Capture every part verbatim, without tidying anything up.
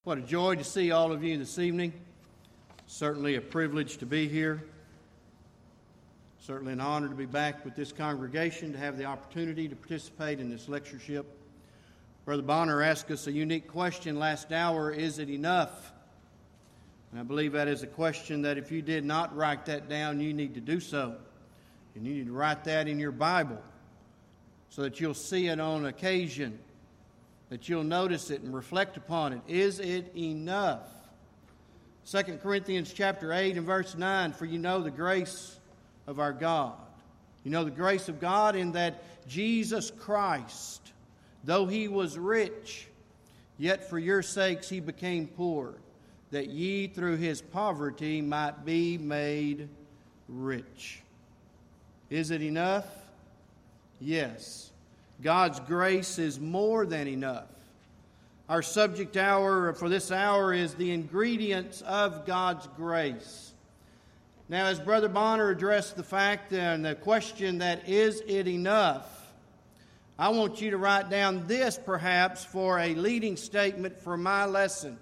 What a joy to see all of you this evening. Certainly a privilege to be here. Certainly an honor to be back with this congregation, to have the opportunity to participate in this lectureship. Brother Bonner asked us a unique question last hour, is it enough? And I believe that is a question that if you did not write that down, you need to do so. And you need to write that in your Bible so that you'll see it on occasion, that you'll notice it and reflect upon it. Is it enough? Second Corinthians chapter eight and verse nine, for you know the grace of our God. You know the grace of God in that Jesus Christ, though he was rich, yet for your sakes he became poor, that ye through his poverty might be made rich. Is it enough? Yes. God's grace is more than enough. Our subject hour for this hour is the ingredients of God's grace. Now, as Brother Bonner addressed the fact and the question that is it enough, I want you to write down this perhaps for a leading statement for my lesson.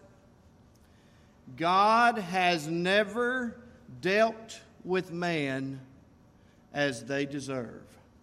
God has never dealt with man as they deserve.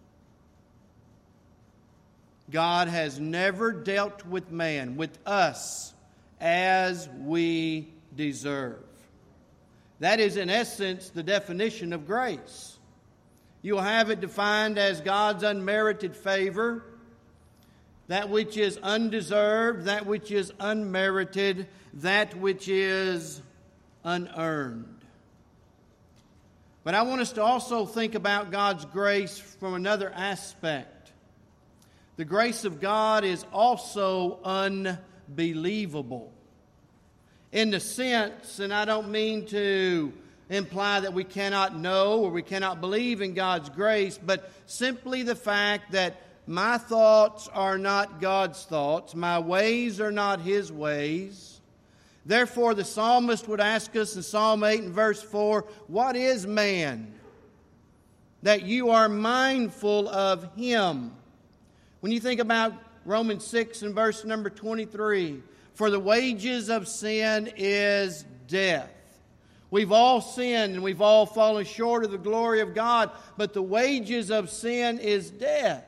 God has never dealt with man, with us, as we deserve. That is, in essence, the definition of grace. You'll have it defined as God's unmerited favor, that which is undeserved, that which is unmerited, that which is unearned. But I want us to also think about God's grace from another aspect. The grace of God is also unbelievable. In the sense, and I don't mean to imply that we cannot know or we cannot believe in God's grace, but simply the fact that my thoughts are not God's thoughts, my ways are not His ways. Therefore, the psalmist would ask us in Psalm eight and verse four, what is man that you are mindful of him? When you think about Romans six and verse number twenty-three, for the wages of sin is death. We've all sinned and we've all fallen short of the glory of God, but the wages of sin is death.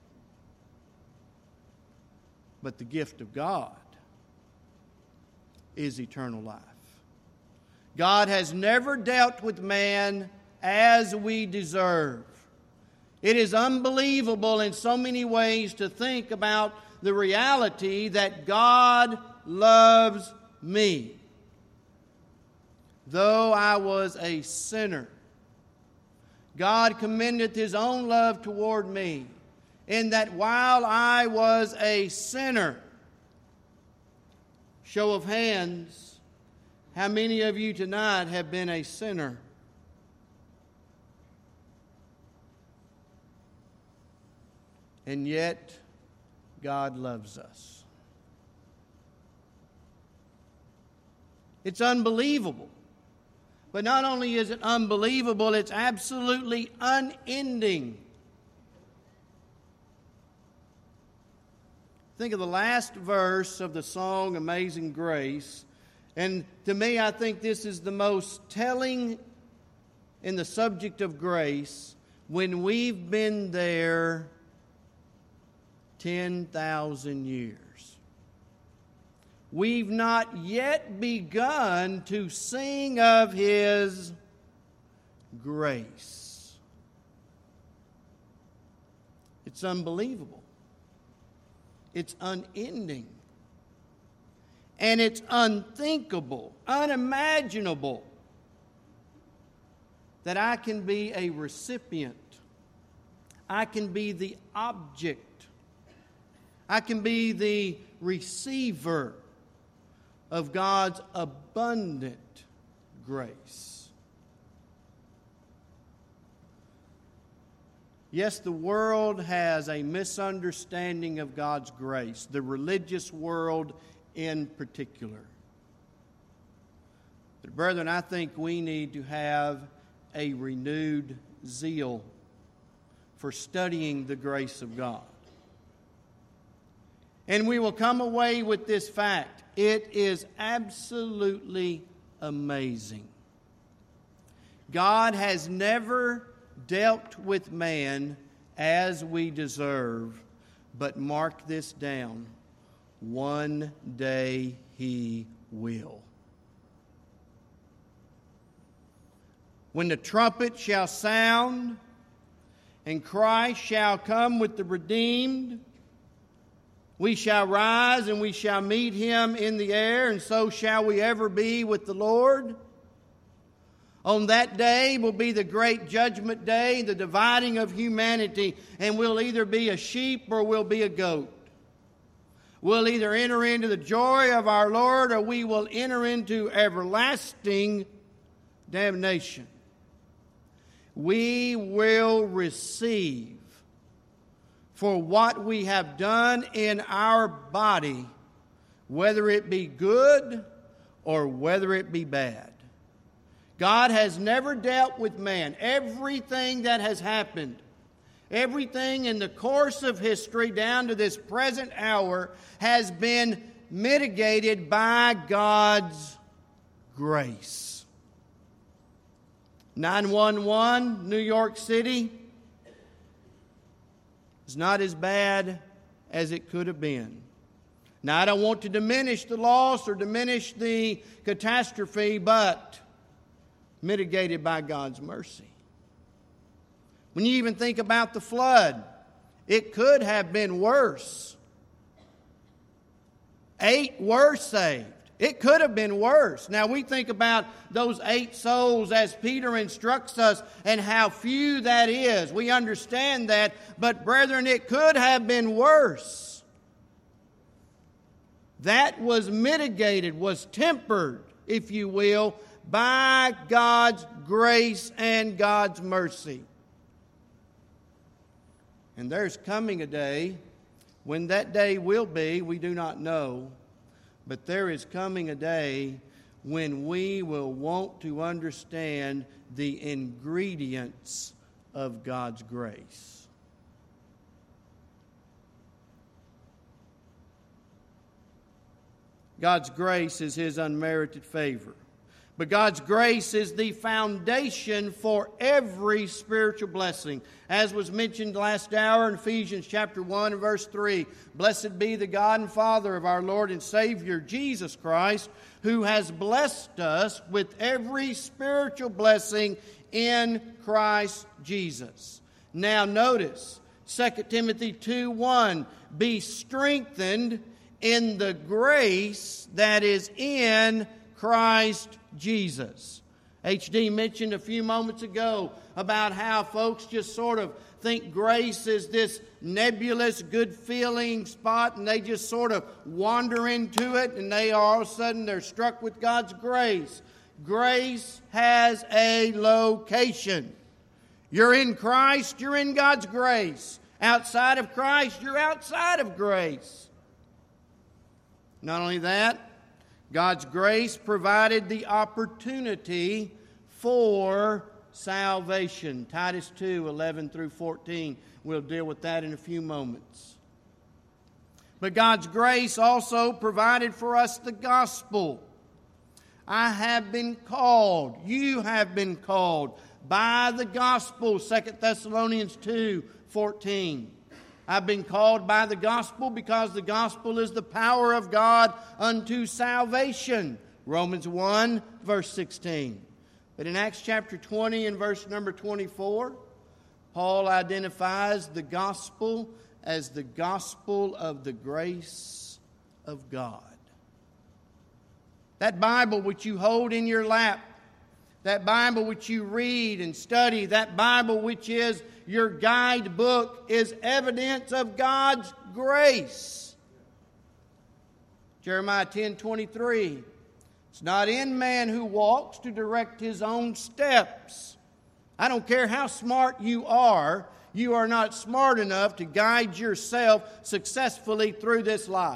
But the gift of God is eternal life. God has never dealt with man as we deserve. It is unbelievable in so many ways to think about the reality that God loves me. Though I was a sinner, God commendeth His own love toward me, in that while I was a sinner, show of hands, how many of you tonight have been a sinner? And yet, God loves us. It's unbelievable. But not only is it unbelievable, it's absolutely unending. Think of the last verse of the song Amazing Grace. And to me, I think this is the most telling in the subject of grace. When we've been there ten thousand years. We've not yet begun to sing of His grace. It's unbelievable. It's unending. And it's unthinkable, unimaginable that I can be a recipient. I can be the object. I can be the receiver of God's abundant grace. Yes, the world has a misunderstanding of God's grace, the religious world in particular. But brethren, I think we need to have a renewed zeal for studying the grace of God. And we will come away with this fact. it is absolutely amazing. God has never dealt with man as we deserve, but mark this down, one day He will. When the trumpet shall sound, and Christ shall come with the redeemed, we shall rise and we shall meet Him in the air, and so shall we ever be with the Lord. On that day will be the great judgment day, the dividing of humanity, and we'll either be a sheep or we'll be a goat. We'll either enter into the joy of our Lord or we will enter into everlasting damnation. We will receive for what we have done in our body, whether it be good or whether it be bad. God has never dealt with man. Everything that has happened, everything in the course of history down to this present hour has been mitigated by God's grace. nine one one, New York City, is not as bad as it could have been. Now, I don't want to diminish the loss or diminish the catastrophe, but mitigated by God's mercy. When you even think about the flood, it could have been worse. Eight were saved. It could have been worse. Now we think about those eight souls as Peter instructs us and how few that is. We understand that, but brethren, it could have been worse. That was mitigated, was tempered, if you will, by God's grace and God's mercy. And there's coming a day, when that day will be, we do not know, but there is coming a day when we will want to understand the ingredients of God's grace. God's grace is His unmerited favor. But God's grace is the foundation for every spiritual blessing. As was mentioned last hour in Ephesians chapter one and verse three, blessed be the God and Father of our Lord and Savior Jesus Christ, who has blessed us with every spiritual blessing in Christ Jesus. Now notice, Second Timothy two one, be strengthened in the grace that is in Christ Jesus. H D mentioned a few moments ago about how folks just sort of think grace is this nebulous, good-feeling spot, and they just sort of wander into it, and they all of a sudden they're struck with God's grace. Grace has a location. You're in Christ, you're in God's grace. Outside of Christ, you're outside of grace. Not only that, God's grace provided the opportunity for salvation. Titus two, eleven through fourteen. We'll deal with that in a few moments. But God's grace also provided for us the gospel. I have been called, you have been called by the gospel, Second Thessalonians two, fourteen. I've been called by the gospel because the gospel is the power of God unto salvation. Romans one, verse sixteen. But in Acts chapter twenty and verse number twenty-four, Paul identifies the gospel as the gospel of the grace of God. That Bible which you hold in your lap, that Bible which you read and study, that Bible which is your guidebook, is evidence of God's grace. Jeremiah ten twenty-three. It's not in man who walks to direct his own steps. I don't care how smart you are, you are not smart enough to guide yourself successfully through this life.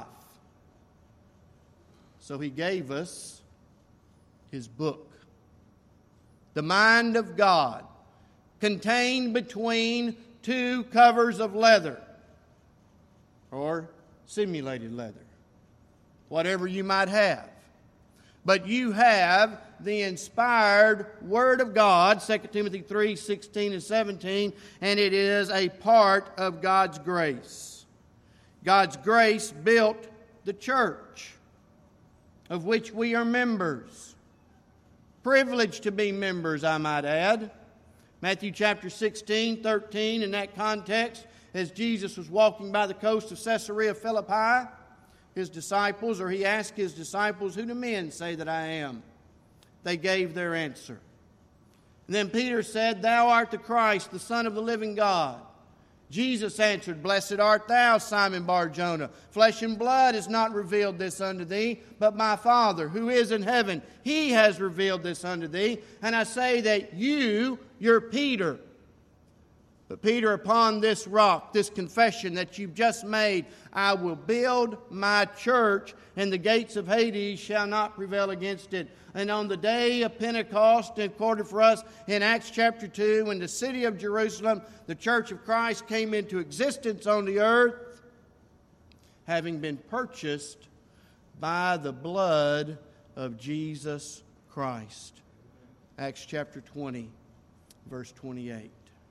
So He gave us His book. The mind of God, contained between two covers of leather, or simulated leather. whatever you might have. But you have the inspired Word of God, Second Timothy three, sixteen and seventeen, and it is a part of God's grace. God's grace built the church, of which we are members. Privileged to be members, I might add. Matthew chapter sixteen, thirteen, in that context, as Jesus was walking by the coast of Caesarea Philippi, his disciples, or he asked his disciples, "Who do men say that I am?" They gave their answer. And then Peter said, "Thou art the Christ, the Son of the living God." Jesus answered, "Blessed art thou, Simon Bar-Jonah. Flesh and blood has not revealed this unto thee, but my Father who is in heaven, He has revealed this unto thee. And I say that you, you're Peter. But Peter, upon this rock, this confession that you've just made, I will build my church, and the gates of Hades shall not prevail against it." And on the day of Pentecost, recorded for us in Acts chapter two, when the city of Jerusalem, the church of Christ, came into existence on the earth, having been purchased by the blood of Jesus Christ. Acts chapter twenty, verse twenty-eight.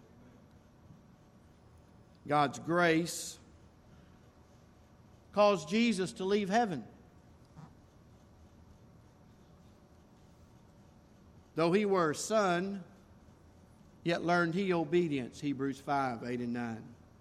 God's grace caused Jesus to leave heaven. Though he were a son, yet learned he obedience. Hebrews five, eight and nine.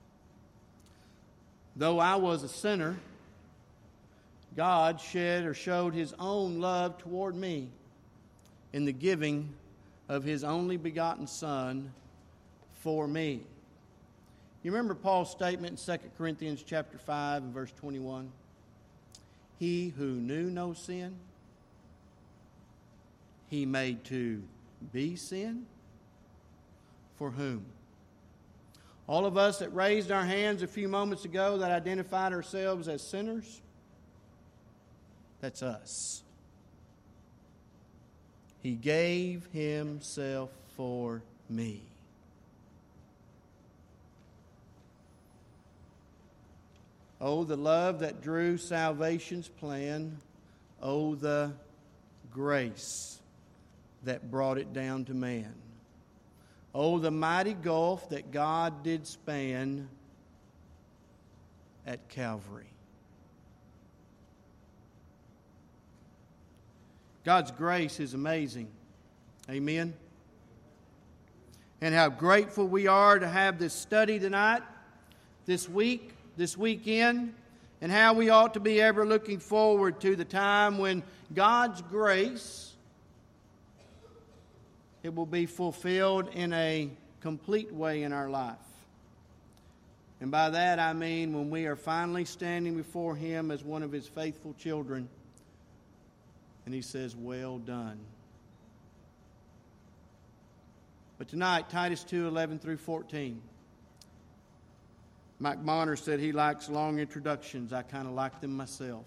Though I was a sinner, God shed or showed His own love toward me in the giving of His only begotten Son for me. You remember Paul's statement in Second Corinthians chapter five and verse twenty-one? He who knew no sin, He made to be sin. For whom? All of us that raised our hands a few moments ago that identified ourselves as sinners, that's us. He gave Himself for me. Oh, the love that drew salvation's plan. Oh, the grace that brought it down to man. Oh, the mighty gulf that God did span at Calvary. God's grace is amazing. Amen. And how grateful we are to have this study tonight, this week, this weekend, and how we ought to be ever looking forward to the time when God's grace, it will be fulfilled in a complete way in our life. And by that I mean when we are finally standing before Him as one of His faithful children, and He says, "Well done." But tonight, Titus two, eleven through fourteen. Mike Bonner said he likes long introductions. I kind of like them myself.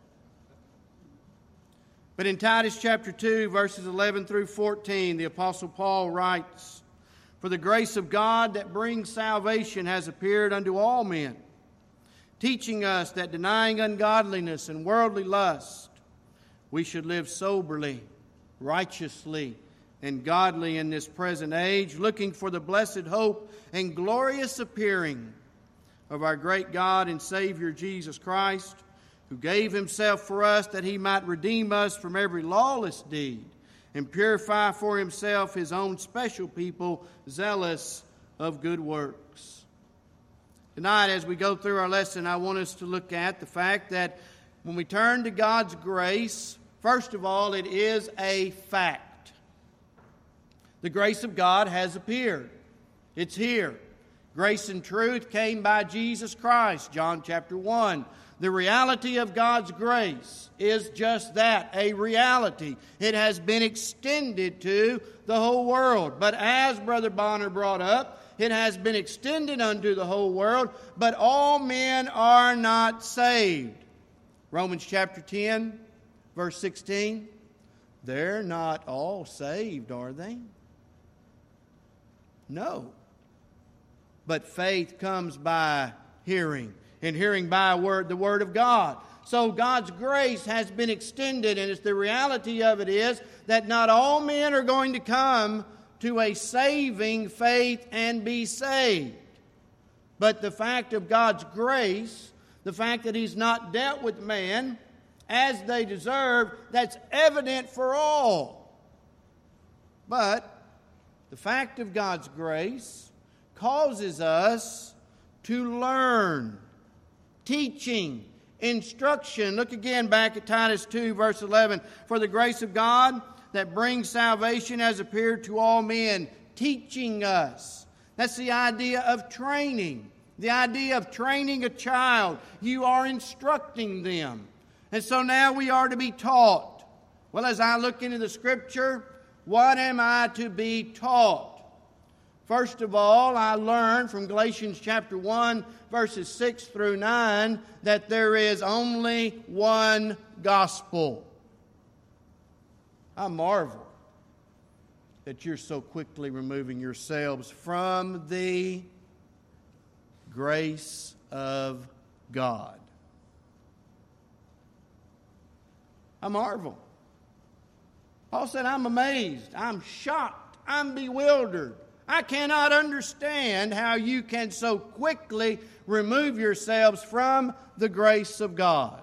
But in Titus chapter two, verses eleven through fourteen, the Apostle Paul writes, "For the grace of God that brings salvation has appeared unto all men, teaching us that denying ungodliness and worldly lust, we should live soberly, righteously, and godly in this present age, looking for the blessed hope and glorious appearing of our great God and Savior Jesus Christ, who gave Himself for us that He might redeem us from every lawless deed and purify for Himself His own special people, zealous of good works." Tonight, as we go through our lesson, I want us to look at the fact that when we turn to God's grace, first of all, it is a fact. The grace of God has appeared. It's here. Grace and truth came by Jesus Christ, John chapter one. The reality of God's grace is just that, a reality. It has been extended to the whole world. But as Brother Bonner brought up, it has been extended unto the whole world, but all men are not saved. Romans chapter ten, verse sixteen. They're not all saved, are they? No. But faith comes by hearing, and hearing by word, the Word of God. So God's grace has been extended, and it's the reality of it is that not all men are going to come to a saving faith and be saved. But the fact of God's grace, the fact that He's not dealt with man as they deserve, that's evident for all. But the fact of God's grace causes us to learn. Teaching, instruction. Look again back at Titus two, verse eleven. For the grace of God that brings salvation has appeared to all men, teaching us. That's the idea of training. The idea of training a child. You are instructing them. And so now we are to be taught. Well, as I look into the Scripture, what am I to be taught? First of all, I learned from Galatians chapter one, verses six through nine, that there is only one gospel. I marvel that you're so quickly removing yourselves from the grace of God. I marvel. Paul said, I'm amazed, I'm shocked, I'm bewildered. I cannot understand how you can so quickly remove yourselves from the grace of God.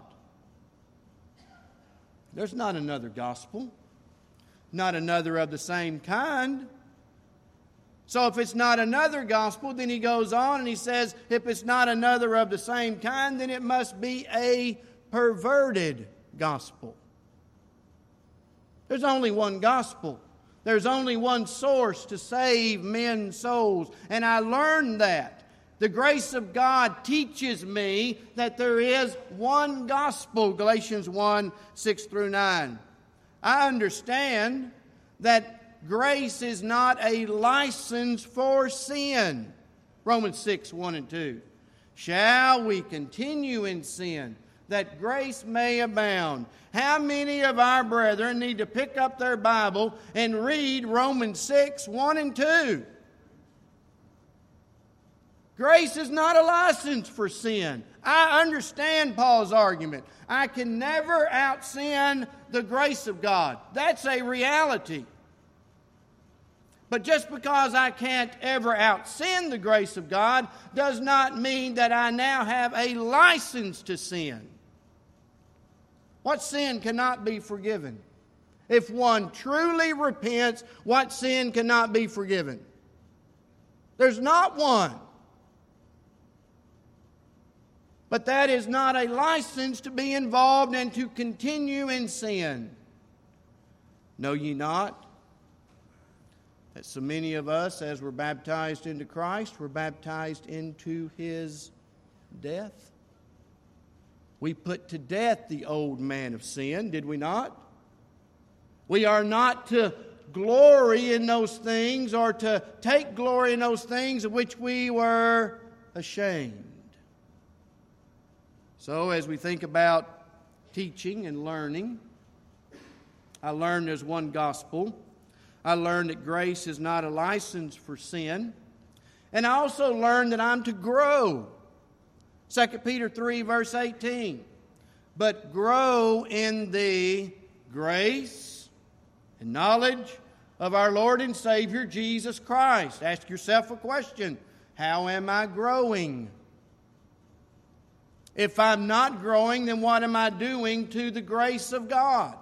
There's not another gospel, not another of the same kind. So if it's not another gospel, then he goes on and he says, if it's not another of the same kind, then it must be a perverted gospel. There's only one gospel. There's only one source to save men's souls. And I learned that. The grace of God teaches me that there is one gospel, Galatians one, six through nine. I understand that grace is not a license for sin. Romans six, one and two. Shall we continue in sin, that grace may abound? How many of our brethren need to pick up their Bible and read Romans six, one and two? Grace is not a license for sin. I understand Paul's argument. I can never out-sin the grace of God. That's a reality. But just because I can't ever out-sin the grace of God does not mean that I now have a license to sin. What sin cannot be forgiven? If one truly repents, what sin cannot be forgiven? There's not one. But that is not a license to be involved and to continue in sin. Know ye not that so many of us, as were baptized into Christ, were baptized into His death? We put to death the old man of sin, did we not? We are not to glory in those things or to take glory in those things of which we were ashamed. So as we think about teaching and learning, I learned there's one gospel. I learned that grace is not a license for sin. And I also learned that I'm to grow. Second Peter three, verse eighteen. But grow in the grace and knowledge of our Lord and Savior, Jesus Christ. Ask yourself a question. How am I growing? If I'm not growing, then what am I doing to the grace of God?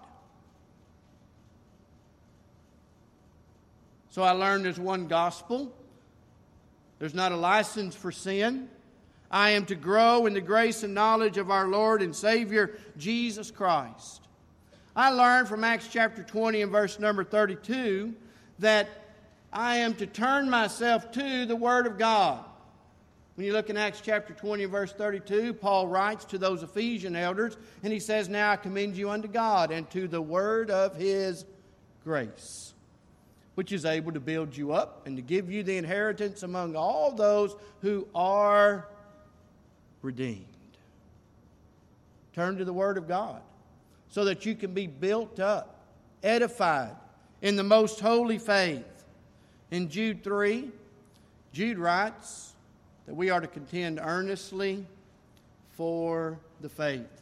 So I learned there's one gospel. There's not a license for sin. I am to grow in the grace and knowledge of our Lord and Savior, Jesus Christ. I learned from Acts chapter twenty and verse number thirty-two that I am to turn myself to the Word of God. When you look in Acts chapter twenty and verse thirty-two, Paul writes to those Ephesian elders, and he says, now I commend you unto God and to the Word of His grace, which is able to build you up and to give you the inheritance among all those who are redeemed. Turn to the Word of God so that you can be built up, edified in the most holy faith. In Jude three, Jude writes that we are to contend earnestly for the faith.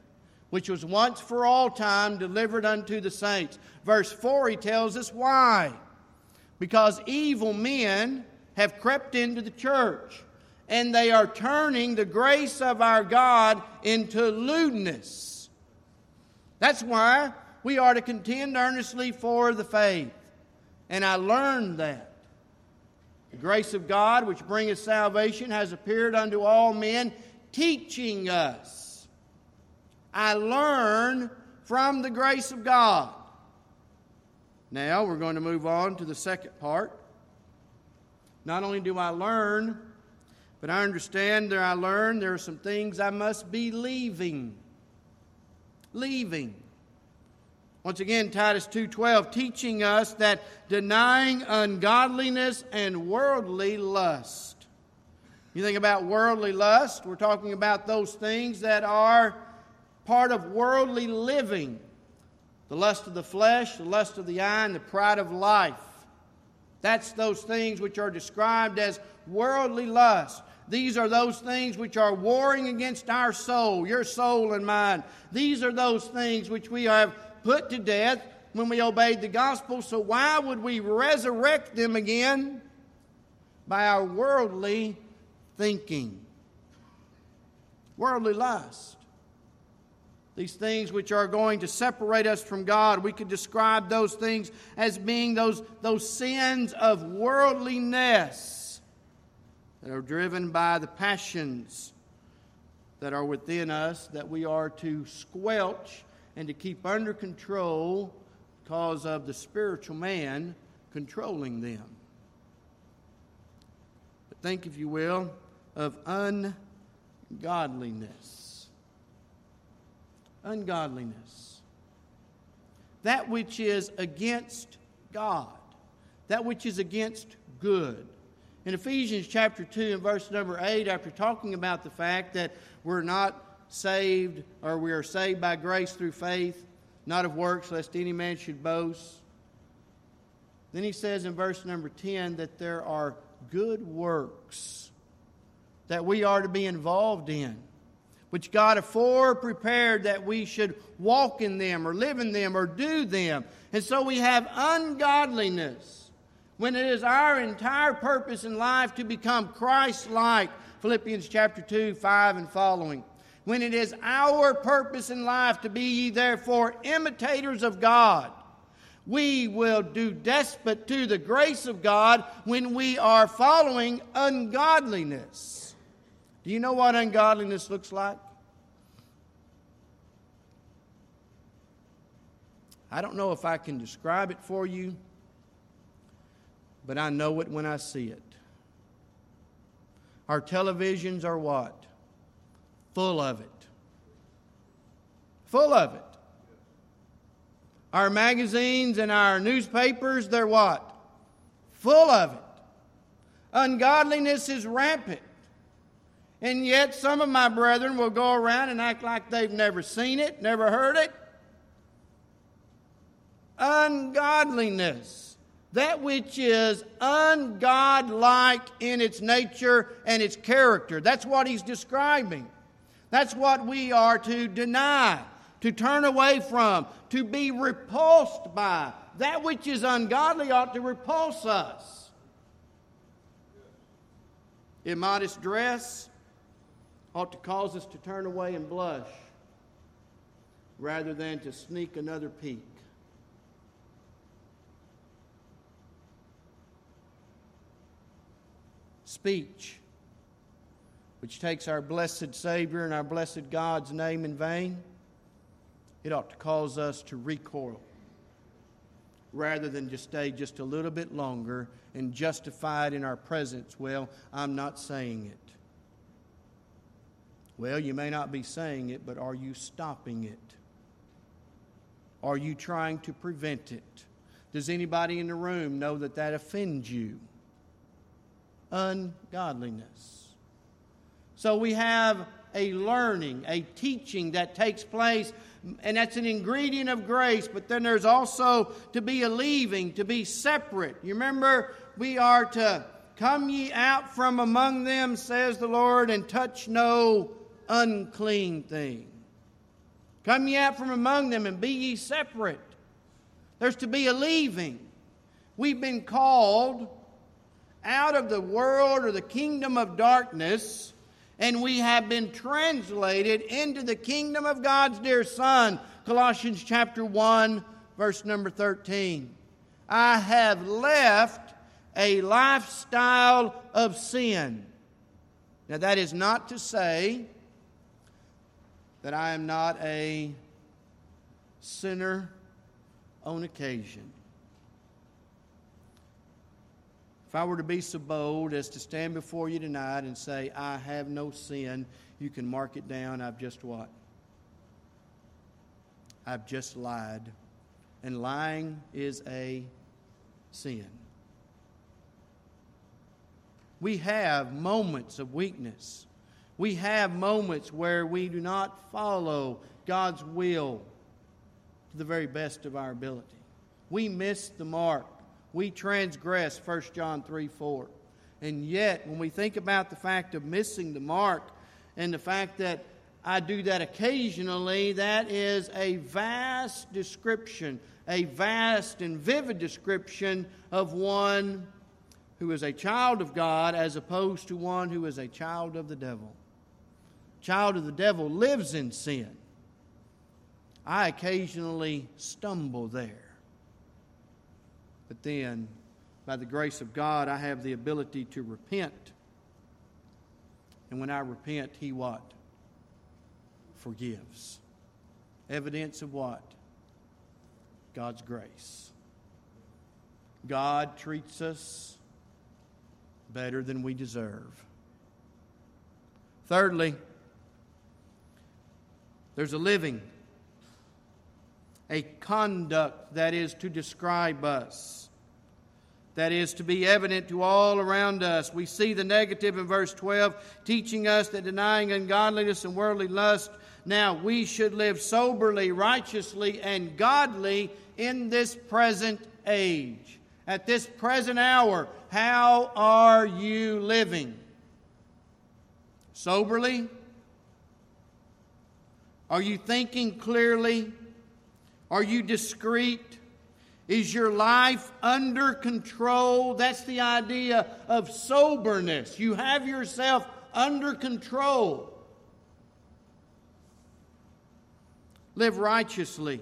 which was once for all time delivered unto the saints. Verse four, he tells us why. Because evil men have crept into the church, and they are turning the grace of our God into lewdness. That's why we are to contend earnestly for the faith. And I learned that. The grace of God, which bringeth salvation, has appeared unto all men, teaching us. I learn from the grace of God. Now we're going to move on to the second part. Not only do I learn, but I understand that I learn there are some things I must be leaving. Leaving. Once again, Titus two twelve, teaching us that denying ungodliness and worldly lust. You think about worldly lust, we're talking about those things that are part of worldly living. The lust of the flesh, the lust of the eye, and the pride of life. That's those things which are described as worldly lust. These are those things which are warring against our soul, your soul and mine. These are those things which we have put to death when we obeyed the gospel. So why would we resurrect them again? By our worldly thinking. Worldly lust. These things which are going to separate us from God, we could describe those things as being those, those sins of worldliness that are driven by the passions that are within us that we are to squelch and to keep under control because of the spiritual man controlling them. But think, if you will, of ungodliness. Ungodliness. That which is against God. That which is against good. In Ephesians chapter two and verse number eight, after talking about the fact that we're not saved, or we are saved by grace through faith, not of works, lest any man should boast. Then he says in verse number ten that there are good works that we are to be involved in, which God afore prepared that we should walk in them or live in them or do them. And so we have ungodliness when it is our entire purpose in life to become Christ-like. Philippians chapter two, five and following. When it is our purpose in life to be ye therefore imitators of God, we will do despot to the grace of God when we are following ungodliness. Do you know what ungodliness looks like? I don't know if I can describe it for you, but I know it when I see it. Our televisions are what? Full of it. Full of it. Our magazines and our newspapers, they're what? Full of it. Ungodliness is rampant. And yet some of my brethren will go around and act like they've never seen it, never heard it. Ungodliness. That which is ungodlike in its nature and its character. That's what he's describing. That's what we are to deny, to turn away from, to be repulsed by. That which is ungodly ought to repulse us. Immodest dress ought to cause us to turn away and blush rather than to sneak another peek. Speech, which takes our blessed Savior and our blessed God's name in vain, it ought to cause us to recoil rather than just stay just a little bit longer and justify it in our presence. Well, I'm not saying it. Well, you may not be saying it, but are you stopping it? Are you trying to prevent it? Does anybody in the room know that that offends you? Ungodliness. So we have a learning, a teaching that takes place, and that's an ingredient of grace, but then there's also to be a leaving, to be separate. You remember, we are to come ye out from among them, says the Lord, and touch no unclean thing. Come ye out from among them, and be ye separate. There's to be a leaving. We've been called out of the world or the kingdom of darkness, and we have been translated into the kingdom of God's dear Son. Colossians chapter one, verse number thirteen. I have left a lifestyle of sin. Now, that is not to say that I am not a sinner on occasion. If I were to be so bold as to stand before you tonight and say, I have no sin, you can mark it down. I've just what? I've just lied. And lying is a sin. We have moments of weakness. We have moments where we do not follow God's will to the very best of our ability. We miss the mark. We transgress, First John three four. And yet, when we think about the fact of missing the mark and the fact that I do that occasionally, that is a vast description, a vast and vivid description of one who is a child of God as opposed to one who is a child of the devil. Child of the devil lives in sin. I occasionally stumble there. But then, by the grace of God, I have the ability to repent. And when I repent, He what? Forgives. Evidence of what? God's grace. God treats us better than we deserve. Thirdly, there's a living, a conduct that is to describe us, that is to be evident to all around us. We see the negative in verse twelve, teaching us that denying ungodliness and worldly lust, now we should live soberly, righteously, and godly in this present age. At this present hour, how are you living? Soberly? Are you thinking clearly? Are you discreet? Is your life under control? That's the idea of soberness. You have yourself under control. Live righteously.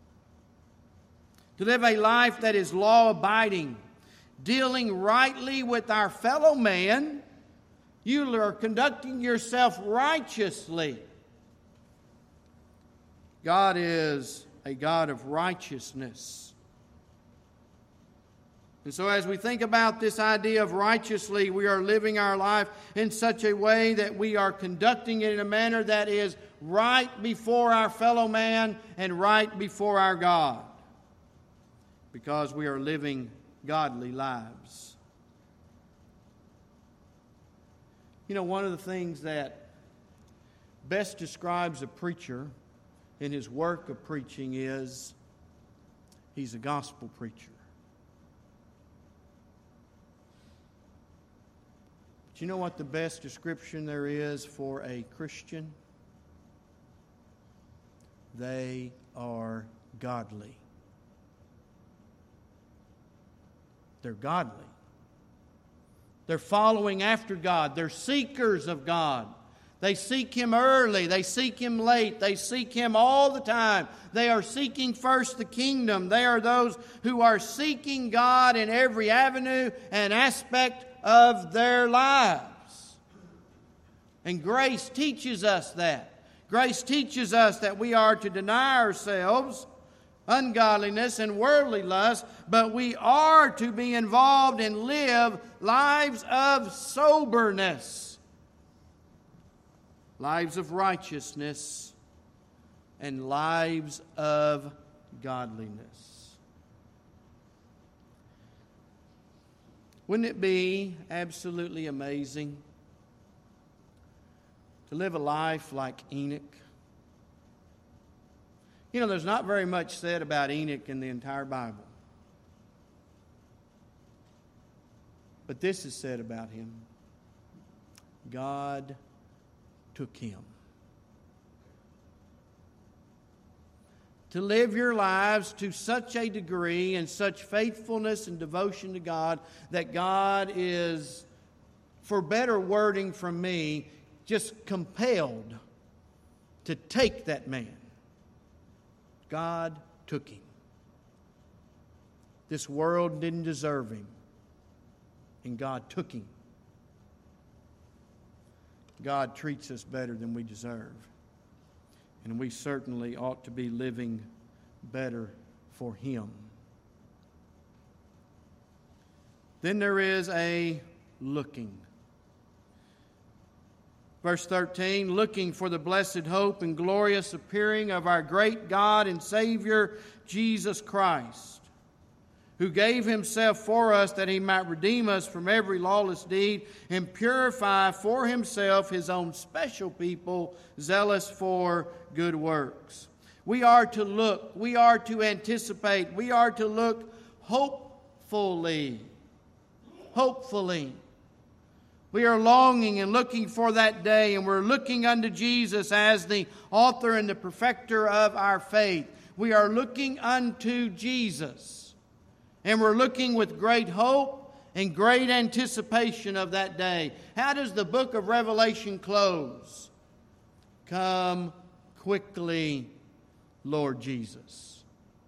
To live a life that is law-abiding, dealing rightly with our fellow man. You are conducting yourself righteously. God is a God of righteousness. And so as we think about this idea of righteously, we are living our life in such a way that we are conducting it in a manner that is right before our fellow man and right before our God. Because we are living godly lives. You know, one of the things that best describes a preacher in his work of preaching is he's a gospel preacher. Do you know what the best description there is for a Christian? They are godly. They're godly. They're following after God. They're seekers of God. They seek Him early. They seek Him late. They seek Him all the time. They are seeking first the kingdom. They are those who are seeking God in every avenue and aspect of their lives. And grace teaches us that. Grace teaches us that we are to deny ourselves ungodliness and worldly lust, but we are to be involved and live lives of soberness. Lives of righteousness and lives of godliness. Wouldn't it be absolutely amazing to live a life like Enoch? You know, there's not very much said about Enoch in the entire Bible. But this is said about him. God took him. to live your lives to such a degree and such faithfulness and devotion to God that God is, for better wording from me, just compelled to take that man. God took him. This world didn't deserve him, and God took him. God treats us better than we deserve. And we certainly ought to be living better for Him. Then there is a looking. Verse thirteen, looking for the blessed hope and glorious appearing of our great God and Savior, Jesus Christ, who gave Himself for us that He might redeem us from every lawless deed and purify for Himself His own special people, zealous for good works. We are to look, we are to anticipate, we are to look hopefully. Hopefully. We are longing and looking for that day, and we're looking unto Jesus as the author and the perfecter of our faith. We are looking unto Jesus. And we're looking with great hope and great anticipation of that day. How does the book of Revelation close? Come quickly, Lord Jesus.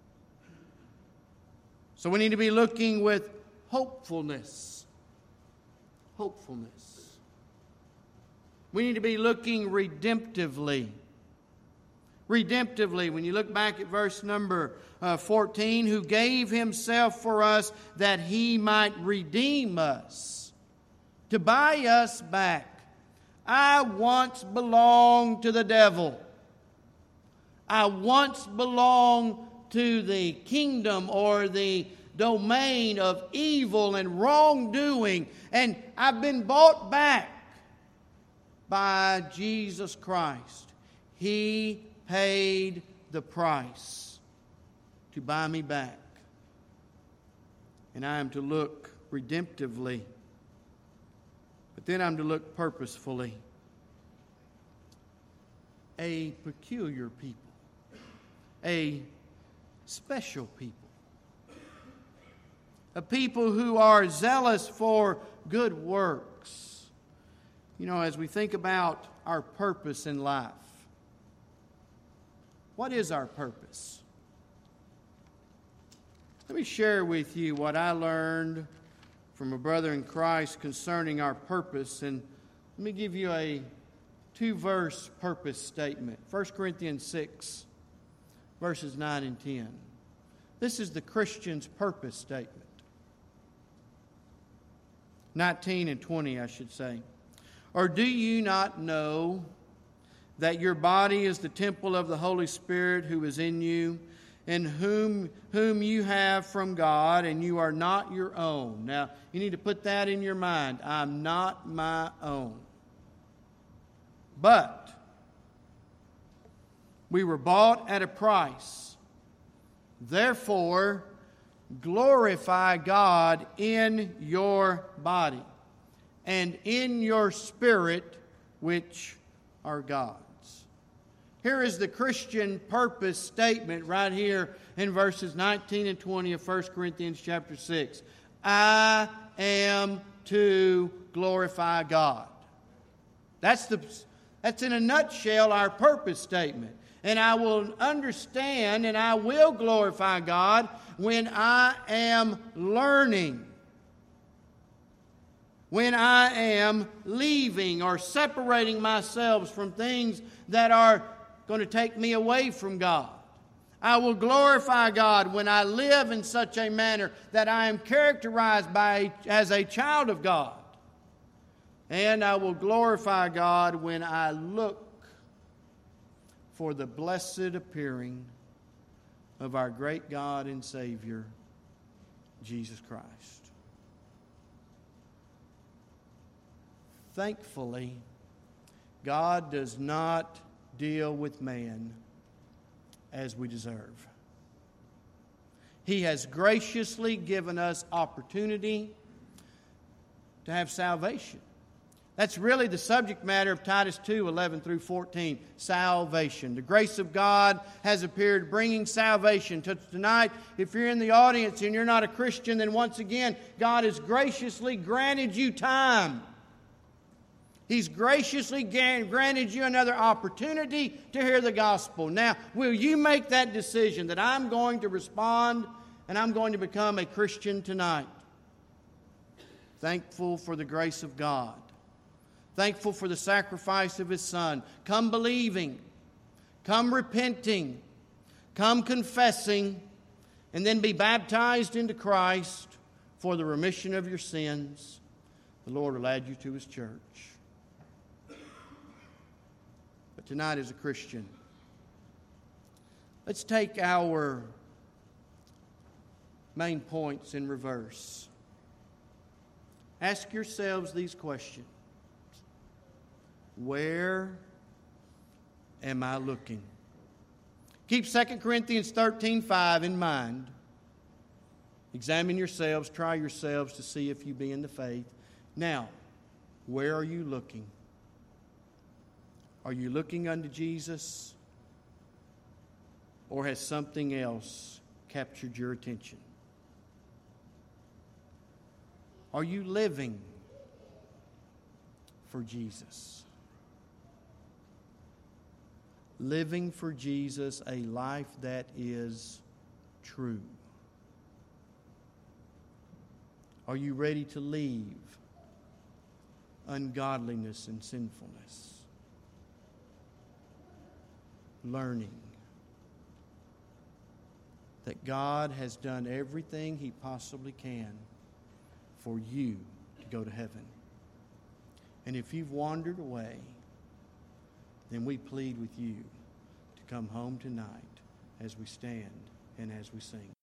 So we need to be looking with hopefulness. Hopefulness. We need to be looking redemptively. Redemptively, when you look back at verse number uh, fourteen, who gave Himself for us that He might redeem us, to buy us back. I once belonged to the devil. I once belonged to the kingdom or the domain of evil and wrongdoing, and I've been bought back by Jesus Christ. He paid the price to buy me back. And I am to look redemptively, but then I'm to look purposefully. A peculiar people. A special people. A people who are zealous for good works. You know, as we think about our purpose in life, what is our purpose? Let me share with you what I learned from a brother in Christ concerning our purpose, and let me give you a two-verse purpose statement. First Corinthians six, verses nine and ten. This is the Christian's purpose statement. nineteen and twenty, I should say. Or do you not know that your body is the temple of the Holy Spirit who is in you, and whom, whom you have from God, and you are not your own? Now, you need to put that in your mind. I'm not my own. But we were bought at a price. Therefore, glorify God in your body and in your spirit, which are God's. Here is the Christian purpose statement right here in verses nineteen and twenty of First Corinthians chapter six. I am to glorify God. That's the that's in a nutshell our purpose statement. And I will understand and I will glorify God when I am learning. When I am leaving or separating myself from things that are going to take me away from God. I will glorify God when I live in such a manner that I am characterized by as a child of God. And I will glorify God when I look for the blessed appearing of our great God and Savior, Jesus Christ. Thankfully, God does not deal with man as we deserve. He has graciously given us opportunity to have salvation. That's really the subject matter of Titus two, eleven through fourteen, salvation. The grace of God has appeared, bringing salvation. To tonight, if you're in the audience and you're not a Christian, then once again, God has graciously granted you time. He's graciously granted you another opportunity to hear the gospel. Now, will you make that decision that I'm going to respond and I'm going to become a Christian tonight? Thankful for the grace of God. Thankful for the sacrifice of His Son. Come believing. Come repenting. Come confessing. And then be baptized into Christ for the remission of your sins. The Lord will add you to His church. But tonight as a Christian, let's take our main points in reverse. Ask yourselves these questions. Where am I looking? Keep Second Corinthians thirteen five in mind. Examine yourselves, try yourselves to see if you be in the faith. Now, where are you looking? Are you looking unto Jesus? Or has something else captured your attention? Are you living for Jesus? Living for Jesus, a life that is true. Are you ready to leave ungodliness and sinfulness? Learning that God has done everything He possibly can for you to go to heaven. And if you've wandered away, then we plead with you to come home tonight as we stand and as we sing.